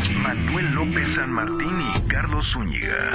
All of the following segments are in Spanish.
Manuel López San Martín y Carlos Zúñiga.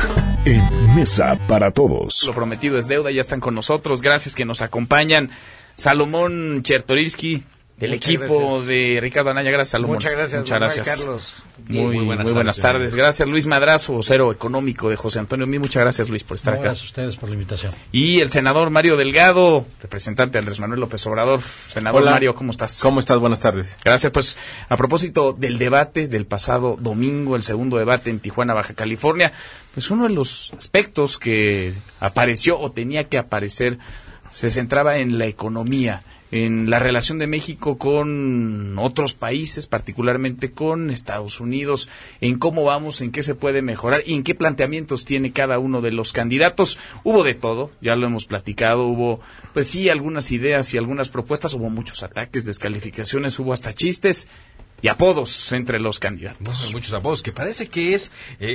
En Mesa para Todos. Lo prometido es deuda, ya están con nosotros. Gracias que nos acompañan. Salomón Chertorivsky, del equipo de Ricardo Anaya. Gracias, Salomón. Muchas gracias, Carlos. Muy buenas tardes. Gracias, Luis Madrazo, vocero económico de José Antonio Meade. Muchas gracias, Luis, por estar acá. Gracias a ustedes por la invitación. Y el senador Mario Delgado, representante de Andrés Manuel López Obrador. Senador Hola. Mario, ¿cómo estás? ¿Cómo estás? Buenas tardes. Gracias. Pues a propósito del debate del pasado domingo, el segundo debate en Tijuana, Baja California, pues uno de los aspectos que apareció o tenía que aparecer se centraba en la economía, en la relación de México con otros países, particularmente con Estados Unidos, en cómo vamos, en qué se puede mejorar y en qué planteamientos tiene cada uno de los candidatos. Hubo de todo, ya lo hemos platicado, hubo, pues sí, algunas ideas y algunas propuestas, hubo muchos ataques, descalificaciones, hubo hasta chistes y apodos entre los candidatos. Muchos apodos, que parece que es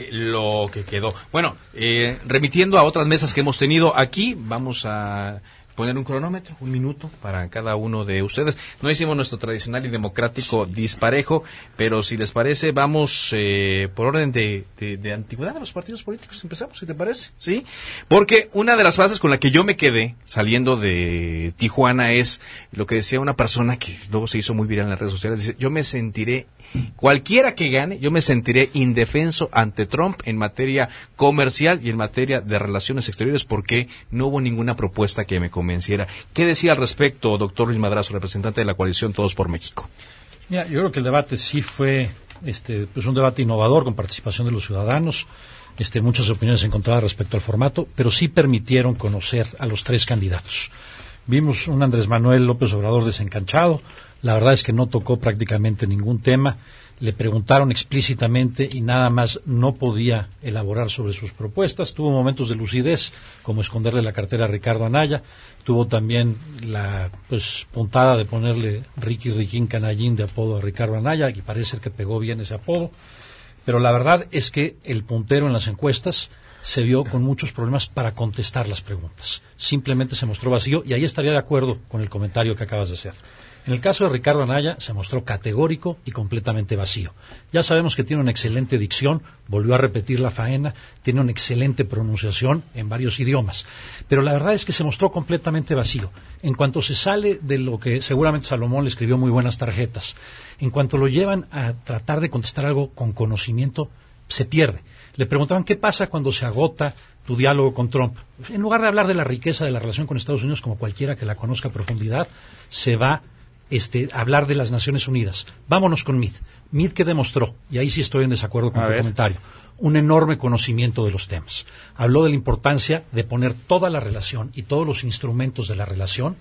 lo que quedó. Bueno, remitiendo a otras mesas que hemos tenido aquí, vamos a poner un cronómetro, 1 minuto para cada uno de ustedes. No hicimos nuestro tradicional y democrático disparejo, pero si les parece, vamos por orden de antigüedad de los partidos políticos. Empezamos, si te parece, ¿sí? Porque una de las frases con la que yo me quedé saliendo de Tijuana es lo que decía una persona que luego se hizo muy viral en las redes sociales. Dice, yo me sentiré, cualquiera que gane, yo me sentiré indefenso ante Trump en materia comercial y en materia de relaciones exteriores porque no hubo ninguna propuesta que me convenciera. ¿Qué decía al respecto, doctor Luis Madrazo, representante de la coalición Todos por México? Mira, yo creo que el debate sí fue pues un debate innovador con participación de los ciudadanos, muchas opiniones encontradas respecto al formato, pero sí permitieron conocer a los 3 candidatos. Vimos un Andrés Manuel López Obrador desencanchado, la verdad es que no tocó prácticamente ningún tema, le preguntaron explícitamente y nada más no podía elaborar sobre sus propuestas. Tuvo momentos de lucidez, como esconderle la cartera a Ricardo Anaya. Tuvo también la puntada de ponerle Riquín Canallín de apodo a Ricardo Anaya, y parece ser que pegó bien ese apodo. Pero la verdad es que el puntero en las encuestas se vio con muchos problemas para contestar las preguntas. Simplemente se mostró vacío, y ahí estaría de acuerdo con el comentario que acabas de hacer. En el caso de Ricardo Anaya se mostró categórico y completamente vacío. Ya sabemos que tiene una excelente dicción, volvió a repetir la faena, tiene una excelente pronunciación en varios idiomas, pero la verdad es que se mostró completamente vacío. En cuanto se sale de lo que seguramente Salomón le escribió muy buenas tarjetas, en cuanto lo llevan a tratar de contestar algo con conocimiento, se pierde. Le preguntaban qué pasa cuando se agota tu diálogo con Trump. En lugar de hablar de la riqueza de la relación con Estados Unidos, como cualquiera que la conozca a profundidad, se va hablar de las Naciones Unidas. Vámonos con Meade. Meade, ¿qué demostró? Y ahí sí estoy en desacuerdo con tu comentario. Un enorme conocimiento de los temas. Habló de la importancia de poner toda la relación y todos los instrumentos de la relación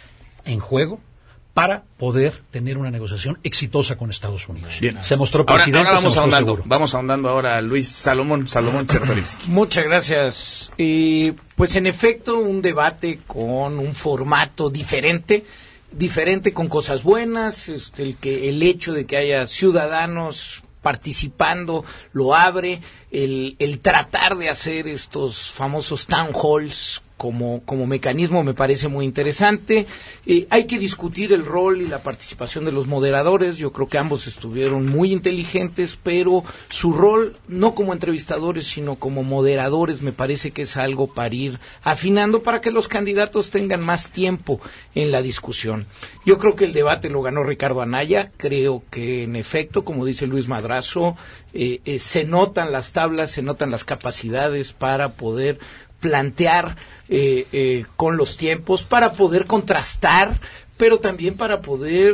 en juego para poder tener una negociación exitosa con Estados Unidos. Bien. Se mostró presidente. Ahora vamos ahondando ahora a Luis Salomón Chertorivsky. Muchas gracias. Pues en efecto, un debate con un formato diferente con cosas buenas, el hecho de que haya ciudadanos participando lo abre, el tratar de hacer estos famosos town halls como mecanismo me parece muy interesante. Hay que discutir el rol y la participación de los moderadores. Yo creo que ambos estuvieron muy inteligentes, pero su rol, no como entrevistadores, sino como moderadores, me parece que es algo para ir afinando para que los candidatos tengan más tiempo en la discusión. Yo creo que el debate lo ganó Ricardo Anaya. Creo que, en efecto, como dice Luis Madrazo, se notan las tablas, se notan las capacidades para poder plantear con los tiempos, para poder contrastar, pero también para poder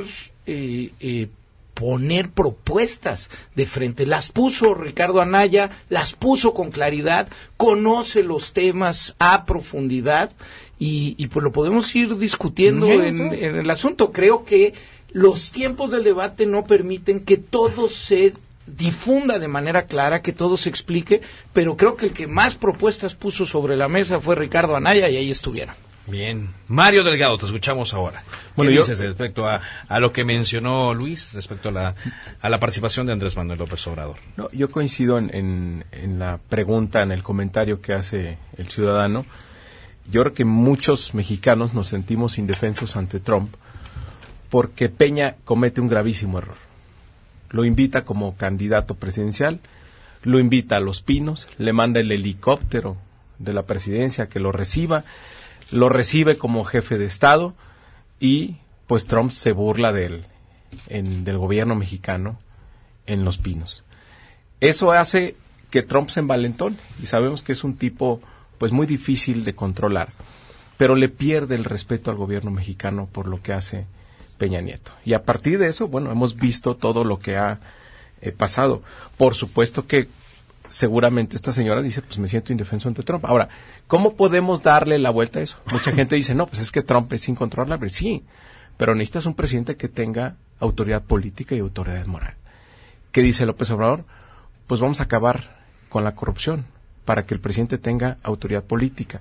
poner propuestas de frente. Las puso Ricardo Anaya, las puso con claridad, conoce los temas a profundidad y pues lo podemos ir discutiendo en el asunto. Creo que los tiempos del debate no permiten que todo se difunda de manera clara, que todo se explique, pero creo que el que más propuestas puso sobre la mesa fue Ricardo Anaya y ahí estuvieron. Bien. Mario Delgado, te escuchamos ahora. ¿Qué dices respecto a lo que mencionó Luis, respecto a la participación de Andrés Manuel López Obrador? No, yo coincido en la pregunta, en el comentario que hace el ciudadano. Yo creo que muchos mexicanos nos sentimos indefensos ante Trump porque Peña comete un gravísimo error. lo invita como candidato presidencial, lo invita a Los Pinos, le manda el helicóptero de la presidencia que lo recibe como jefe de Estado, y pues Trump se burla del gobierno mexicano en Los Pinos. Eso hace que Trump se envalentone, y sabemos que es un tipo pues muy difícil de controlar, pero le pierde el respeto al gobierno mexicano por lo que hace Peña Nieto. Y a partir de eso, bueno, hemos visto todo lo que ha pasado. Por supuesto que seguramente esta señora dice, pues me siento indefenso ante Trump. Ahora, ¿cómo podemos darle la vuelta a eso? Mucha gente dice, no, pues es que Trump es incontrolable. Sí, pero necesitas un presidente que tenga autoridad política y autoridad moral. ¿Qué dice López Obrador? Pues vamos a acabar con la corrupción para que el presidente tenga autoridad política.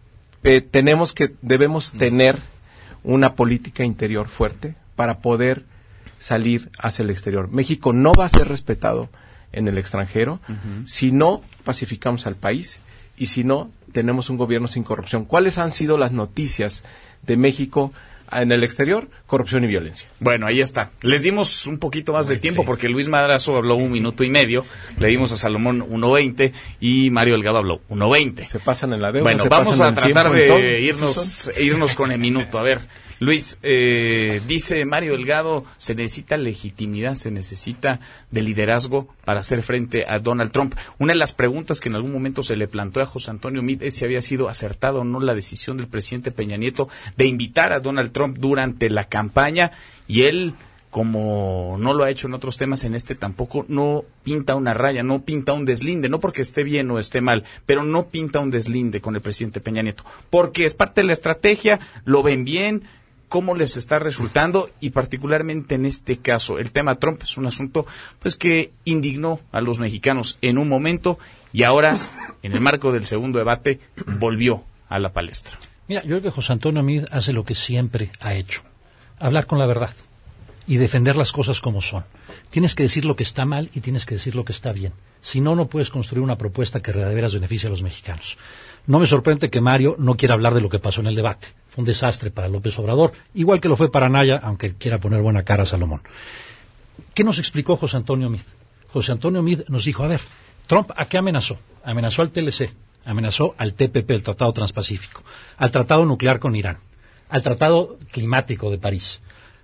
Debemos tener una política interior fuerte para poder salir hacia el exterior. México no va a ser respetado en el extranjero si no pacificamos al país y si no tenemos un gobierno sin corrupción. ¿Cuáles han sido las noticias de México en el exterior? Corrupción y violencia. Bueno, ahí está. Les dimos un poquito más de tiempo porque Luis Madrazo habló 1 minuto y medio, le dimos a Salomón 1:20 y Mario Delgado habló 1:20. Se pasan en la deuda. Bueno, vamos a tratar de irnos con el minuto. A ver, Luis, dice Mario Delgado, se necesita legitimidad, se necesita de liderazgo para hacer frente a Donald Trump. Una de las preguntas que en algún momento se le planteó a José Antonio Meade es si había sido acertada o no la decisión del presidente Peña Nieto de invitar a Donald Trump durante la campaña, y él, como no lo ha hecho en otros temas, en este tampoco, no pinta una raya, no pinta un deslinde, no porque esté bien o esté mal, pero no pinta un deslinde con el presidente Peña Nieto, porque es parte de la estrategia, lo ven bien, cómo les está resultando, y particularmente en este caso, el tema Trump es un asunto pues que indignó a los mexicanos en un momento y ahora, en el marco del segundo debate, volvió a la palestra. Mira, yo creo que José Antonio Meade hace lo que siempre ha hecho, hablar con la verdad y defender las cosas como son. Tienes que decir lo que está mal y tienes que decir lo que está bien. Si no, no puedes construir una propuesta que de veras beneficie a los mexicanos. No me sorprende que Mario no quiera hablar de lo que pasó en el debate. Fue un desastre para López Obrador, igual que lo fue para Anaya, aunque quiera poner buena cara a Salomón. ¿Qué nos explicó José Antonio Meade? José Antonio Meade nos dijo, a ver, Trump, ¿a qué amenazó? Amenazó al TLC, amenazó al TPP, el Tratado Transpacífico, al Tratado Nuclear con Irán, al Tratado Climático de París.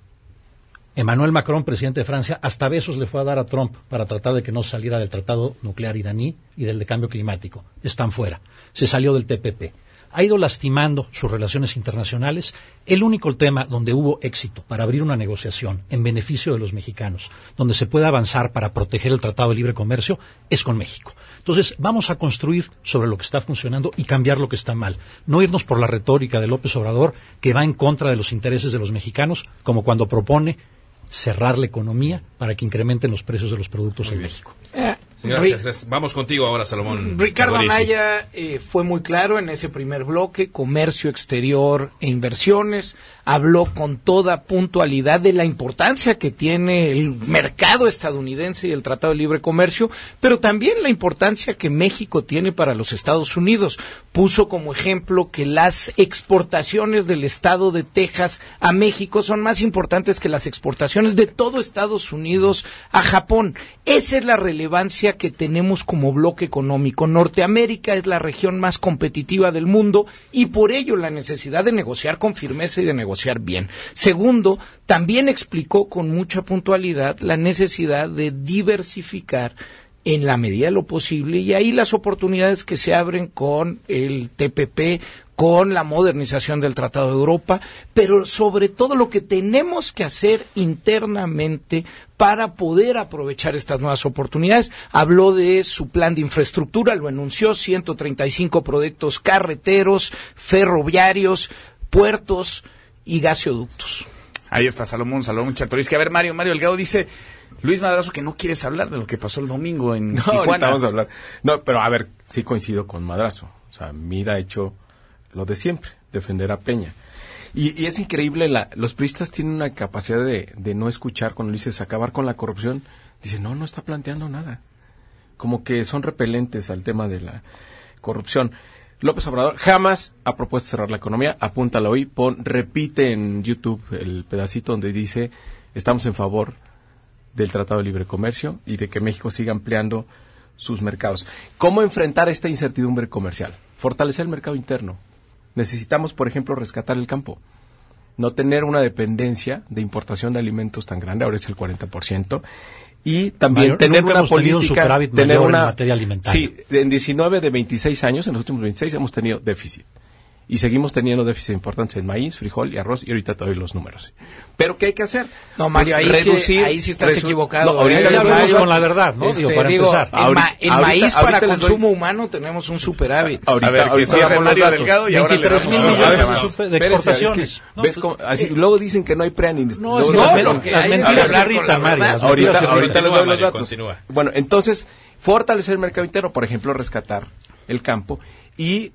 Emmanuel Macron, presidente de Francia, hasta besos le fue a dar a Trump para tratar de que no saliera del Tratado Nuclear iraní y del de Cambio Climático. Están fuera. Se salió del TPP. Ha ido lastimando sus relaciones internacionales. El único tema donde hubo éxito para abrir una negociación en beneficio de los mexicanos, donde se pueda avanzar para proteger el Tratado de Libre Comercio, es con México. Entonces, vamos a construir sobre lo que está funcionando y cambiar lo que está mal. No irnos por la retórica de López Obrador, que va en contra de los intereses de los mexicanos, como cuando propone cerrar la economía para que incrementen los precios de los productos en México. Gracias. Vamos contigo ahora, Salomón. Ricardo Anaya fue muy claro en ese primer bloque, comercio exterior e inversiones, habló con toda puntualidad de la importancia que tiene el mercado estadounidense y el Tratado de Libre Comercio, pero también la importancia que México tiene para los Estados Unidos. Puso como ejemplo que las exportaciones del estado de Texas a México son más importantes que las exportaciones de todo Estados Unidos a Japón. Esa es la relevancia que tenemos como bloque económico. Norteamérica es la región más competitiva del mundo y por ello la necesidad de negociar con firmeza y de negociar bien. Segundo, también explicó con mucha puntualidad la necesidad de diversificar en la medida de lo posible, y ahí las oportunidades que se abren con el TPP, con la modernización del Tratado de Europa, pero sobre todo lo que tenemos que hacer internamente para poder aprovechar estas nuevas oportunidades. Habló de su plan de infraestructura, lo anunció, 135 proyectos carreteros, ferroviarios, puertos y gasoductos. Ahí está Salomón Chertorisky. A ver, Mario Delgado dice, Luis Madrazo, que no quieres hablar de lo que pasó el domingo en Tijuana. Ahorita vamos a hablar. No, pero a ver, sí coincido con Madrazo. O sea, Meade ha hecho lo de siempre, defender a Peña. Y es increíble, los priistas tienen una capacidad de no escuchar cuando dices acabar con la corrupción. Dice, no está planteando nada. Como que son repelentes al tema de la corrupción. López Obrador jamás ha propuesto cerrar la economía. Apúntalo hoy, repite en YouTube el pedacito donde dice, estamos en favor del Tratado de Libre Comercio y de que México siga ampliando sus mercados. ¿Cómo enfrentar esta incertidumbre comercial? Fortalecer el mercado interno. Necesitamos, por ejemplo, rescatar el campo. No tener una dependencia de importación de alimentos tan grande, ahora es el 40%. Y también tener una política, tener una en materia alimentaria. Sí, en 19 de 26 años, en los últimos 26 hemos tenido déficit. Y seguimos teniendo déficit importantes en maíz, frijol y arroz, y ahorita te doy los números. ¿Pero qué hay que hacer? No, Mario, ahí sí estás equivocado. No, ahorita ya hablamos con la verdad, ¿no? Para empezar. En maíz para consumo humano tenemos un superávit. Ahorita Mario Delgado y ahora 23,000 millones de exportaciones. Luego dicen que no hay PREA ni... No, es que las mentiras se irritan, Mario. Ahorita les doy los datos. Bueno, entonces, fortalecer el mercado interno, por ejemplo, rescatar el campo y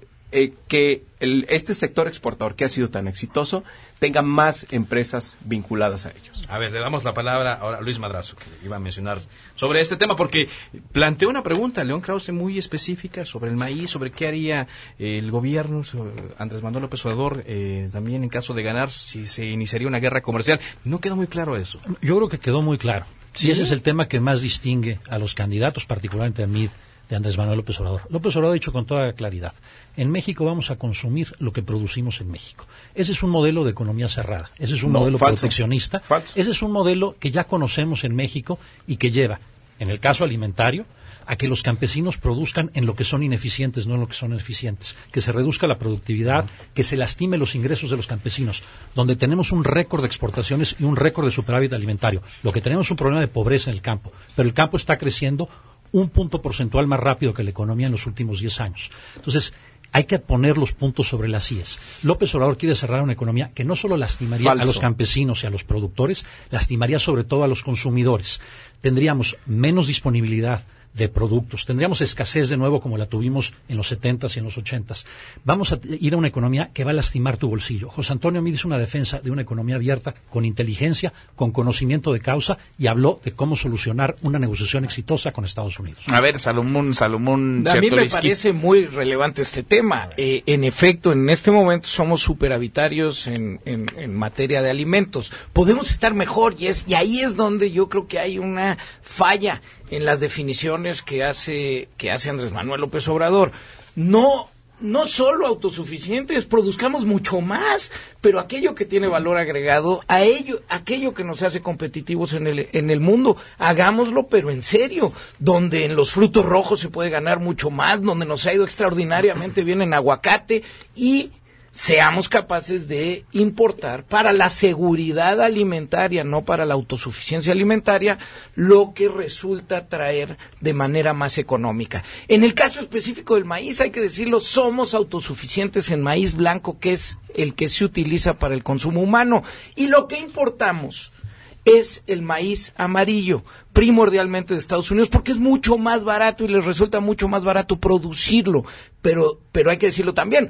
que este sector exportador que ha sido tan exitoso tenga más empresas vinculadas a ellos. A ver, le damos la palabra ahora a Luis Madrazo, que iba a mencionar sobre este tema, porque planteó una pregunta, León Krause, muy específica sobre el maíz, sobre qué haría el gobierno, Andrés Manuel López Obrador, también en caso de ganar, si se iniciaría una guerra comercial. No quedó muy claro eso. Yo creo que quedó muy claro. Sí, ese es el tema que más distingue a los candidatos, particularmente a mí, de Andrés Manuel López Obrador. López Obrador ha dicho con toda claridad: en México vamos a consumir lo que producimos en México. Ese es un modelo de economía cerrada, ese es un modelo proteccionista, ese es un modelo que ya conocemos en México y que lleva, en el caso alimentario, a que los campesinos produzcan en lo que son ineficientes, no en lo que son eficientes, que se reduzca la productividad, que se lastime los ingresos de los campesinos, donde tenemos un récord de exportaciones y un récord de superávit alimentario. Lo que tenemos es un problema de pobreza en el campo, pero el campo está creciendo un punto porcentual más rápido que la economía en los últimos 10 años. Entonces, hay que poner los puntos sobre las íes. López Obrador quiere cerrar una economía que no solo lastimaría a los campesinos y a los productores, lastimaría sobre todo a los consumidores. Tendríamos menos disponibilidad de productos, tendríamos escasez de nuevo como la tuvimos en los 70s y en los 80s. Vamos a ir a una economía que va a lastimar tu bolsillo. José Antonio Meade hizo una defensa de una economía abierta, con inteligencia, con conocimiento de causa, y habló de cómo solucionar una negociación exitosa con Estados Unidos. A ver, Salomón a mí me parece muy relevante este tema. En efecto, en este momento somos superavitarios en materia de alimentos. Podemos estar mejor y ahí es donde yo creo que hay una falla en las definiciones que hace Andrés Manuel López Obrador. No solo autosuficientes, produzcamos mucho más, pero aquello que tiene valor agregado, aquello que nos hace competitivos en el mundo, hagámoslo, pero en serio, donde en los frutos rojos se puede ganar mucho más, donde nos ha ido extraordinariamente bien en aguacate, y seamos capaces de importar para la seguridad alimentaria, no para la autosuficiencia alimentaria, lo que resulta traer de manera más económica. En el caso específico del maíz, hay que decirlo, somos autosuficientes en maíz blanco, que es el que se utiliza para el consumo humano, y lo que importamos es el maíz amarillo, primordialmente de Estados Unidos, porque es mucho más barato y les resulta mucho más barato producirlo. Pero hay que decirlo también,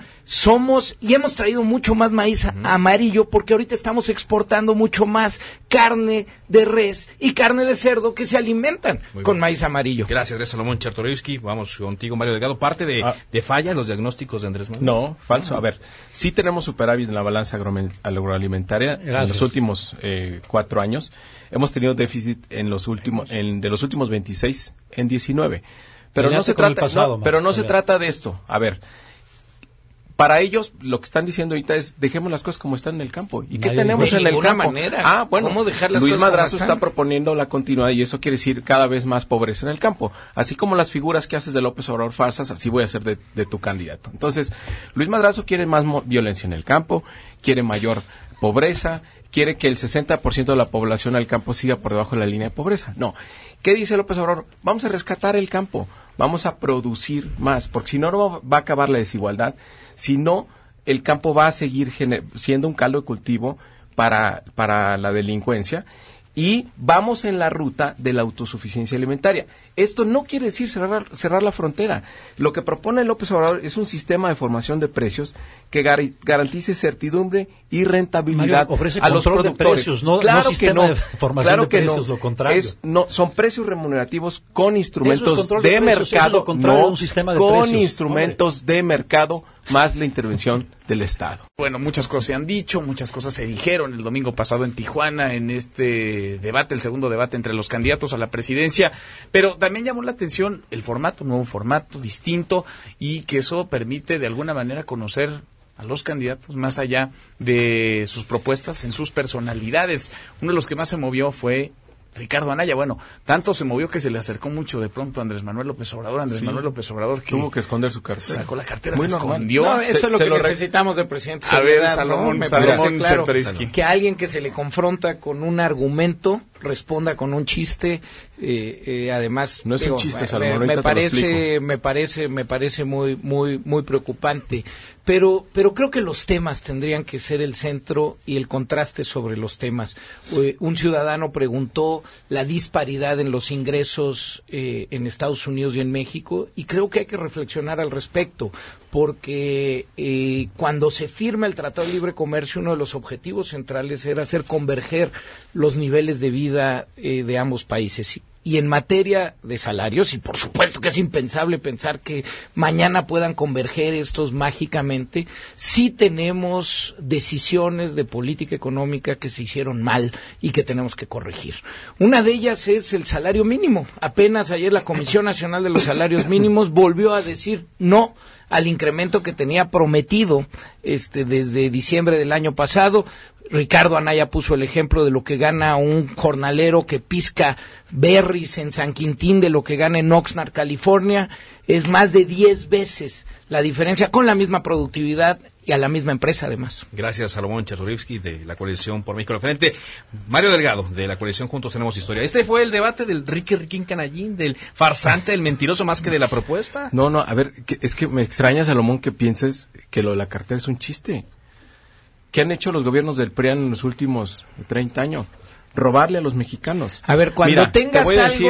hemos traído mucho más maíz amarillo, porque ahorita estamos exportando mucho más carne de res y carne de cerdo que se alimentan con maíz amarillo. Gracias, Salomón Chertorivsky. Vamos contigo, Mario Delgado. ¿Parte de falla en los diagnósticos de Andrés Manuel? No, falso. A ver, sí tenemos superávit en la balanza agroalimentaria. En los últimos 4 años. Hemos tenido déficit de los últimos 26 en 19. Pero no se trata de esto. A ver, para ellos lo que están diciendo ahorita es: dejemos las cosas como están en el campo. ¿Y qué tenemos en el campo? Manera. ¿Cómo dejar las Luis Madrazo está proponiendo la continuidad, y eso quiere decir cada vez más pobreza en el campo. Así como las figuras que haces de López Obrador falsas, así voy a hacer de tu candidato. Entonces, Luis Madrazo quiere más violencia en el campo, quiere mayor pobreza, quiere que el 60% de la población al campo siga por debajo de la línea de pobreza. No. ¿Qué dice López Obrador? Vamos a rescatar el campo, vamos a producir más, porque si no va a acabar la desigualdad, si no, el campo va a seguir siendo un caldo de cultivo para la delincuencia, y vamos en la ruta de la autosuficiencia alimentaria. Esto no quiere decir cerrar la frontera. Lo que propone López Obrador es un sistema de formación de precios que garantice certidumbre y rentabilidad a los productores. De precios, no sistema de formación de precios, lo contrario. Son precios remunerativos con instrumentos de mercado, instrumentos de mercado más la intervención del Estado. Bueno, muchas cosas se han dicho, muchas cosas se dijeron el domingo pasado en Tijuana, en este debate, el segundo debate entre los candidatos a la presidencia, pero también llamó la atención el formato, un nuevo formato, distinto, y que eso permite de alguna manera conocer a los candidatos más allá de sus propuestas, en sus personalidades. Uno de los que más se movió fue Ricardo Anaya. Bueno, tanto se movió que se le acercó mucho de pronto a Andrés Manuel López Obrador. Manuel López Obrador que tuvo que esconder su cartera. Sacó la cartera, muy la normal. escondió. No, eso es lo que necesitamos de presidente. A ver, Salomón, Me Salomón parece claro Chertorivsky. que alguien que se le confronta con un argumento responda con un chiste. Además, no es un chiste, Salomón. Me parece muy preocupante. Pero creo que los temas tendrían que ser el centro y el contraste sobre los temas. Un ciudadano preguntó la disparidad en los ingresos en Estados Unidos y en México, y creo que hay que reflexionar al respecto, porque cuando se firma el Tratado de Libre Comercio, uno de los objetivos centrales era hacer converger los niveles de vida de ambos países. Y en materia de salarios, y por supuesto que es impensable pensar que mañana puedan converger estos mágicamente, sí tenemos decisiones de política económica que se hicieron mal y que tenemos que corregir. Una de ellas es el salario mínimo. Apenas ayer la Comisión Nacional de los Salarios Mínimos volvió a decir no al incremento que tenía prometido desde diciembre del año pasado. Ricardo Anaya puso el ejemplo de lo que gana un jornalero que pisca berries en San Quintín de lo que gana en Oxnard, California. Es más de 10 veces la diferencia, con la misma productividad y a la misma empresa además. Gracias, Salomón Chertorivsky, de la Coalición por México al Frente. Mario Delgado, de la Coalición Juntos Tenemos Historia. ¿Este fue el debate del Riquín Canallín, del farsante, del mentiroso, más que de la propuesta? No, a ver, es que me extraña, Salomón, que pienses que lo de la cartera es un chiste. ¿Qué han hecho los gobiernos del PRIAN en los últimos 30 años? Robarle a los mexicanos. A ver, cuando tengas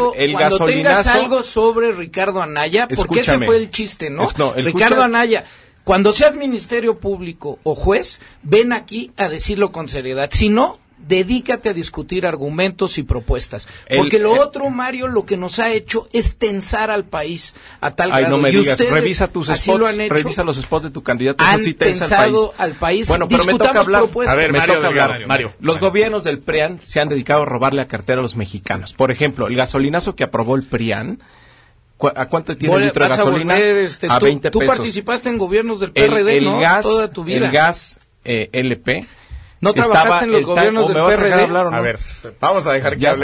algo sobre Ricardo Anaya, porque ese fue el chiste, ¿no? Ricardo Anaya, cuando seas Ministerio Público o juez, ven aquí a decirlo con seriedad. Si no, dedícate a discutir argumentos y propuestas. Porque lo otro, Mario, lo que nos ha hecho es tensar al país a tal grado. No me digas, ustedes revisa tus spots, revisa los spots de tu candidato, han eso sí tensa tensado al país. Bueno, pero me toca hablar. Propuestas. A ver, Mario. Los gobiernos del PRIAN se han dedicado a robarle la cartera a los mexicanos. Por ejemplo, el gasolinazo que aprobó el PRIAN, ¿a cuánto tiene el litro de gasolina? A 20 pesos. Tú participaste en gobiernos del PRD, ¿no? Toda tu vida. El gas LP. ¿No trabajaste en los gobiernos del PRD? Hablar, ¿o no? A ver, vamos a dejar que hable.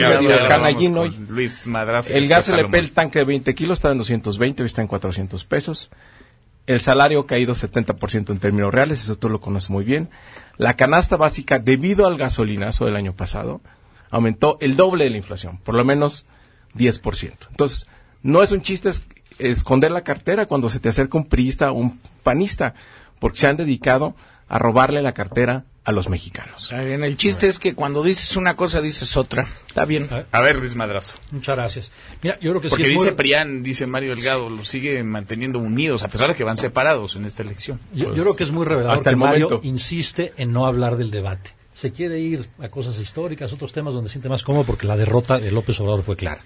Luis Madrazo. El gas LP, el tanque de 20 kilos, está en 220, hoy está en 400 pesos. El salario ha caído 70% en términos reales, eso tú lo conoces muy bien. La canasta básica, debido al gasolinazo del año pasado, aumentó el doble de la inflación, por lo menos 10%. Entonces, no es un chiste esconder la cartera cuando se te acerca un priista o un panista, porque se han dedicado a robarle la cartera a los mexicanos. Está bien, el chiste es que cuando dices una cosa dices otra. Está bien. A ver, Luis Madrazo. Muchas gracias. Mira, yo creo que porque sí dice PRIAN, dice Mario Delgado, los sigue manteniendo unidos, a pesar de que van separados en esta elección. Yo creo que es muy revelador hasta que el Mario momento insiste en no hablar del debate. Se quiere ir a cosas históricas, otros temas donde se siente más cómodo, porque la derrota de López Obrador fue clara.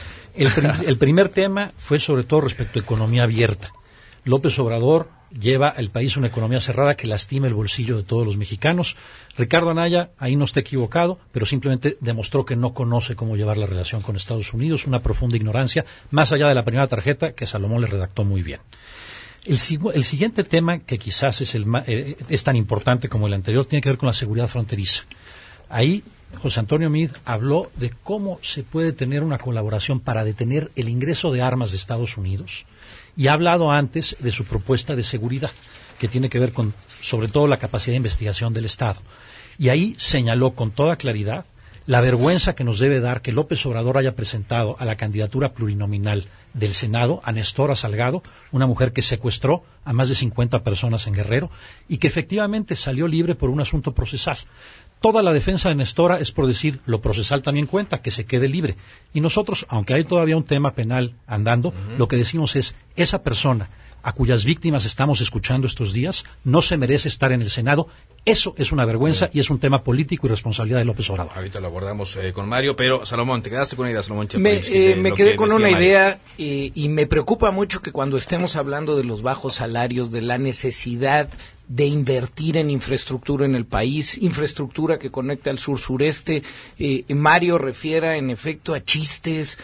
El primer tema fue sobre todo respecto a economía abierta. López Obrador lleva al país una economía cerrada que lastima el bolsillo de todos los mexicanos. Ricardo Anaya, ahí no está equivocado, pero simplemente demostró que no conoce cómo llevar la relación con Estados Unidos, una profunda ignorancia, más allá de la primera tarjeta que Salomón le redactó muy bien. El siguiente tema, que quizás es tan importante como el anterior, tiene que ver con la seguridad fronteriza. Ahí José Antonio Meade habló de cómo se puede tener una colaboración para detener el ingreso de armas de Estados Unidos, y ha hablado antes de su propuesta de seguridad, que tiene que ver con, sobre todo, la capacidad de investigación del Estado. Y ahí señaló con toda claridad la vergüenza que nos debe dar que López Obrador haya presentado a la candidatura plurinominal del Senado a Nestora Salgado, una mujer que secuestró a más de 50 personas en Guerrero y que efectivamente salió libre por un asunto procesal. Toda la defensa de Nestora es por decir, lo procesal también cuenta, que se quede libre. Y nosotros, aunque hay todavía un tema penal andando, lo que decimos es, esa persona a cuyas víctimas estamos escuchando estos días no se merece estar en el Senado. Eso es una vergüenza y es un tema político y responsabilidad de López Obrador. Ahorita lo abordamos con Mario, pero Salomón, ¿te quedaste con una idea, Salomón? Me quedé con una idea y me preocupa mucho que cuando estemos hablando de los bajos salarios, de la necesidad de invertir en infraestructura en el país, infraestructura que conecte al sur-sureste. Mario refiera en efecto a chistes,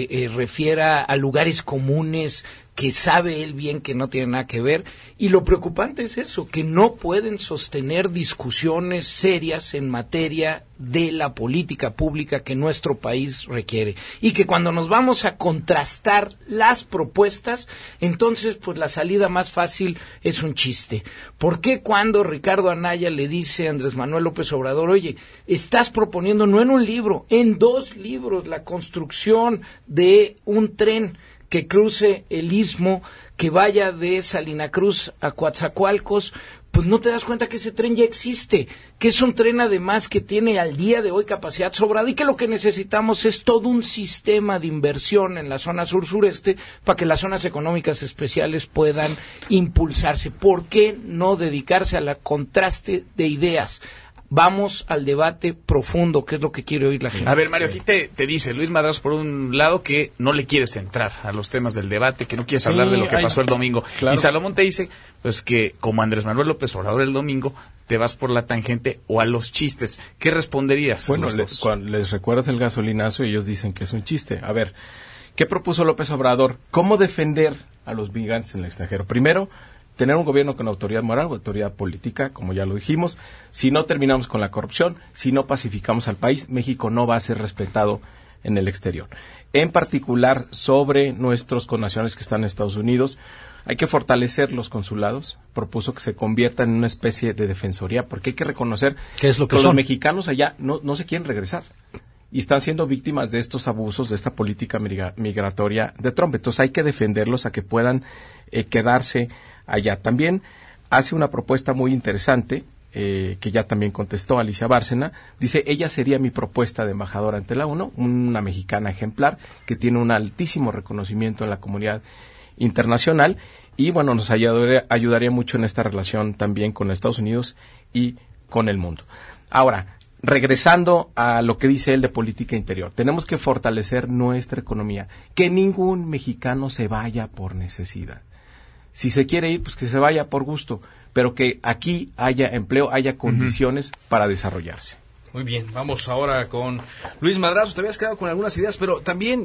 refiera a lugares comunes que sabe él bien que no tiene nada que ver, y lo preocupante es eso, que no pueden sostener discusiones serias en materia de la política pública que nuestro país requiere, y que cuando nos vamos a contrastar las propuestas, entonces pues la salida más fácil es un chiste. ¿Por qué cuando Ricardo Anaya le dice a Andrés Manuel López Obrador, oye, estás proponiendo no en un libro, en 2 libros, la construcción de un tren que cruce el istmo, que vaya de Salina Cruz a Coatzacoalcos, pues no te das cuenta que ese tren ya existe, que es un tren además que tiene al día de hoy capacidad sobrada y que lo que necesitamos es todo un sistema de inversión en la zona sur-sureste para que las zonas económicas especiales puedan impulsarse. ¿Por qué no dedicarse al contraste de ideas? Vamos al debate profundo, que es lo que quiere oír la gente. A ver, Mario, aquí te dice Luis Madrazo, por un lado, que no le quieres entrar a los temas del debate, que no quieres hablar de lo que pasó el domingo. Claro. Y Salomón te dice, pues que como Andrés Manuel López Obrador el domingo, te vas por la tangente o a los chistes. ¿Qué responderías? Bueno, cuando les recuerdas el gasolinazo, ellos dicen que es un chiste. A ver, ¿qué propuso López Obrador? ¿Cómo defender a los migrantes en el extranjero? Primero, tener un gobierno con autoridad moral, autoridad política, como ya lo dijimos. Si no terminamos con la corrupción, si no pacificamos al país, México no va a ser respetado en el exterior. En particular, sobre nuestros connacionales que están en Estados Unidos, hay que fortalecer los consulados. Propuso que se conviertan en una especie de defensoría, porque hay que reconocer ¿Qué es lo que los son? mexicanos allá no se quieren regresar. Y están siendo víctimas de estos abusos, de esta política migratoria de Trump. Entonces hay que defenderlos a que puedan quedarse allá. También hace una propuesta muy interesante, que ya también contestó Alicia Bárcena. Dice, ella sería mi propuesta de embajadora ante la ONU, una mexicana ejemplar que tiene un altísimo reconocimiento en la comunidad internacional y, bueno, nos ayudaría mucho en esta relación también con Estados Unidos y con el mundo. Ahora, regresando a lo que dice él de política interior, tenemos que fortalecer nuestra economía, que ningún mexicano se vaya por necesidad. Si se quiere ir, pues que se vaya por gusto, pero que aquí haya empleo, haya condiciones para desarrollarse. Muy bien, vamos ahora con Luis Madrazo. Te habías quedado con algunas ideas, pero también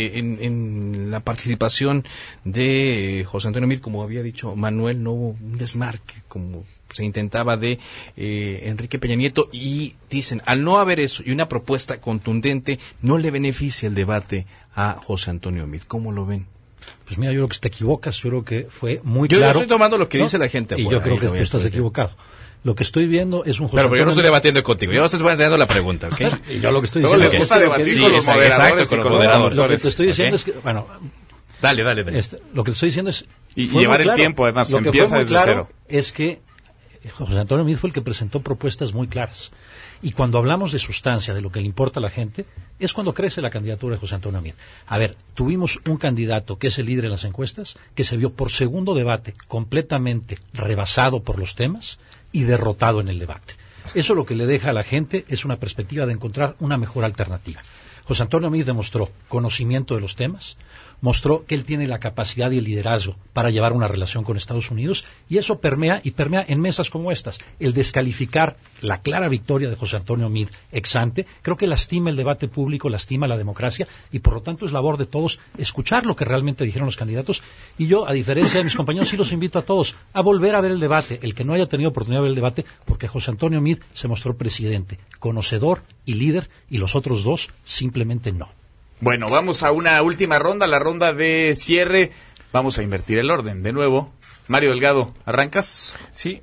en la participación de José Antonio Meade, como había dicho Manuel, no hubo un desmarque como se intentaba de Enrique Peña Nieto, y dicen, al no haber eso y una propuesta contundente, no le beneficia el debate a José Antonio Meade. ¿Cómo lo ven? Pues mira, yo creo que te equivocas, yo creo que fue muy claro. Yo estoy tomando lo que ¿no? dice la gente. Y yo creo que tú estás equivocado. Lo que estoy viendo es un José Pero yo no estoy debatiendo contigo, yo estoy planteando la pregunta, ¿ok? Y yo lo que estoy Luego diciendo le gusta debatir sí, con los moderadores con y los con los moderadores. Lo que te estoy diciendo ¿ok? es que, bueno, Dale. lo que te estoy diciendo es... Y fue llevar muy el claro. tiempo, además, Lo que empieza fue muy desde claro cero. es que José Antonio Meade fue el que presentó propuestas muy claras. Y cuando hablamos de sustancia, de lo que le importa a la gente, es cuando crece la candidatura de José Antonio Meade. A ver, tuvimos un candidato que es el líder de las encuestas, que se vio por segundo debate completamente rebasado por los temas y derrotado en el debate. Eso lo que le deja a la gente es una perspectiva de encontrar una mejor alternativa. José Antonio Meade demostró conocimiento de los temas, mostró que él tiene la capacidad y el liderazgo para llevar una relación con Estados Unidos, y eso permea en mesas como estas. El descalificar la clara victoria de José Antonio Meade ex ante, creo que lastima el debate público, lastima la democracia, y por lo tanto es labor de todos escuchar lo que realmente dijeron los candidatos. Y yo, a diferencia de mis compañeros, sí los invito a todos a volver a ver el debate, el que no haya tenido oportunidad de ver el debate, porque José Antonio Meade se mostró presidente, conocedor y líder, y los otros dos simplemente no. Bueno, vamos a una última ronda, la ronda de cierre. Vamos a invertir el orden de nuevo. Mario Delgado, ¿arrancas? Sí.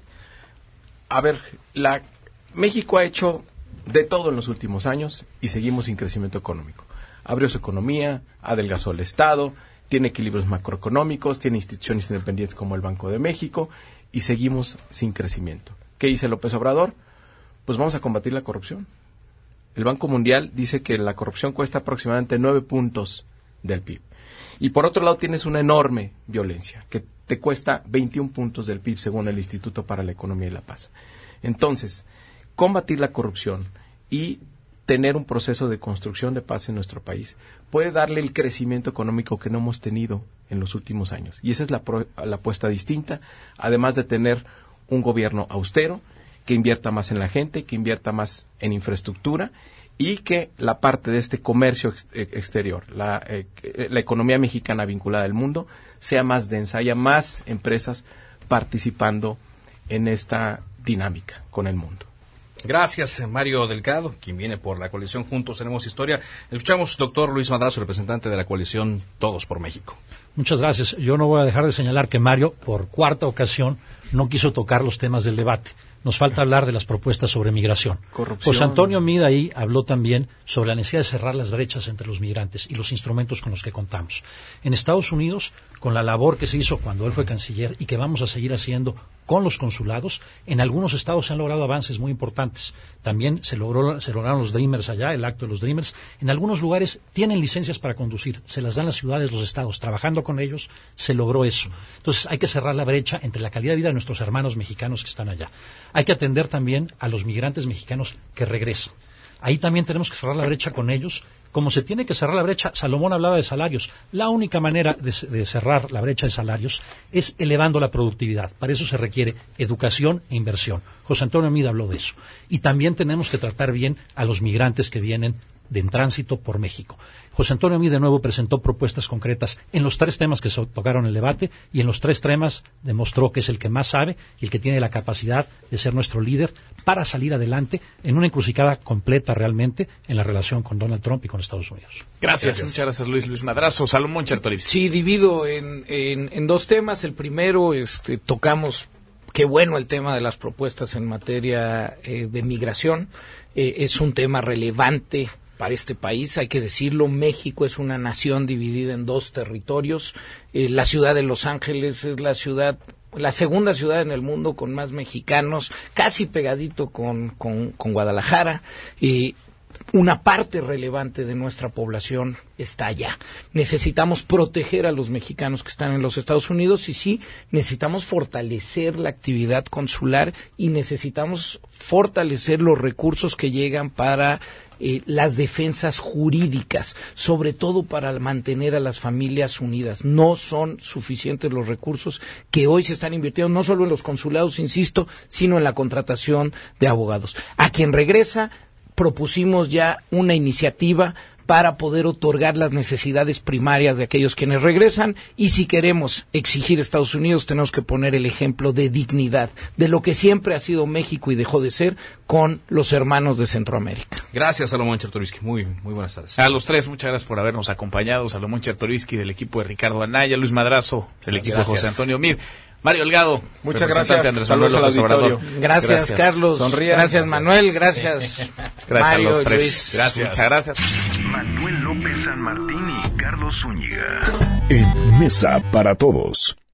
A ver, México ha hecho de todo en los últimos años y seguimos sin crecimiento económico. Abrió su economía, adelgazó el Estado, tiene equilibrios macroeconómicos, tiene instituciones independientes como el Banco de México y seguimos sin crecimiento. ¿Qué dice López Obrador? Pues vamos a combatir la corrupción. El Banco Mundial dice que la corrupción cuesta aproximadamente 9 puntos del PIB. Y por otro lado tienes una enorme violencia, que te cuesta 21 puntos del PIB según el Instituto para la Economía y la Paz. Entonces, combatir la corrupción y tener un proceso de construcción de paz en nuestro país puede darle el crecimiento económico que no hemos tenido en los últimos años. Y esa es la apuesta distinta, además de tener un gobierno austero, que invierta más en la gente, que invierta más en infraestructura y que la parte de este comercio exterior, la economía mexicana vinculada al mundo, sea más densa, haya más empresas participando en esta dinámica con el mundo. Gracias, Mario Delgado, quien viene por la coalición Juntos Tenemos Historia. Escuchamos, doctor Luis Madrazo, representante de la coalición Todos por México. Muchas gracias. Yo no voy a dejar de señalar que Mario, por cuarta ocasión, no quiso tocar los temas del debate. Nos falta hablar de las propuestas sobre migración. Corrupción. José Antonio Meade ahí habló también sobre la necesidad de cerrar las brechas entre los migrantes y los instrumentos con los que contamos. En Estados Unidos, con la labor que se hizo cuando él fue canciller y que vamos a seguir haciendo con los consulados, en algunos estados se han logrado avances muy importantes. También se lograron los Dreamers allá, el acto de los Dreamers. En algunos lugares tienen licencias para conducir, se las dan las ciudades, los estados. Trabajando con ellos se logró eso. Entonces hay que cerrar la brecha entre la calidad de vida de nuestros hermanos mexicanos que están allá. Hay que atender también a los migrantes mexicanos que regresan. Ahí también tenemos que cerrar la brecha con ellos. Como se tiene que cerrar la brecha, Salomón hablaba de salarios. La única manera de cerrar la brecha de salarios es elevando la productividad. Para eso se requiere educación e inversión. José Antonio Meade habló de eso. Y también tenemos que tratar bien a los migrantes que vienen en tránsito por México. José Antonio Meade de nuevo presentó propuestas concretas en los 3 temas que se tocaron en el debate y en los 3 temas demostró que es el que más sabe y el que tiene la capacidad de ser nuestro líder para salir adelante en una encrucijada completa realmente en la relación con Donald Trump y con Estados Unidos. Gracias. Muchas gracias, Luis Madrazo. Salomón Chertorivsky. Sí, divido en 2 temas. El primero, tocamos, qué bueno el tema de las propuestas en materia de migración. Es un tema relevante para este país, hay que decirlo. México es una nación dividida en 2 territorios. La ciudad de Los Ángeles es la segunda ciudad en el mundo con más mexicanos, casi pegadito con Guadalajara. Una parte relevante de nuestra población está allá. Necesitamos proteger a los mexicanos que están en los Estados Unidos y sí, necesitamos fortalecer la actividad consular y necesitamos fortalecer los recursos que llegan para las defensas jurídicas, sobre todo para mantener a las familias unidas. No son suficientes los recursos que hoy se están invirtiendo, no solo en los consulados, insisto, sino en la contratación de abogados. A quien regresa, propusimos ya una iniciativa para poder otorgar las necesidades primarias de aquellos quienes regresan, y si queremos exigir a Estados Unidos tenemos que poner el ejemplo de dignidad, de lo que siempre ha sido México y dejó de ser con los hermanos de Centroamérica. Gracias, Salomón Chertorivsky. Muy buenas tardes. A los 3, muchas gracias por habernos acompañado. Salomón Chertorivsky del equipo de Ricardo Anaya, Luis Madrazo del equipo de José Antonio Meade, Mario Delgado. Muchas gracias. Andrés Manuel López Obrador. Gracias, Carlos. Sonrían. Gracias, Manuel. Gracias, Mario, a los 3. Luis. Gracias. Muchas gracias. Manuel López San Martín y Carlos Zúñiga. En Mesa para Todos.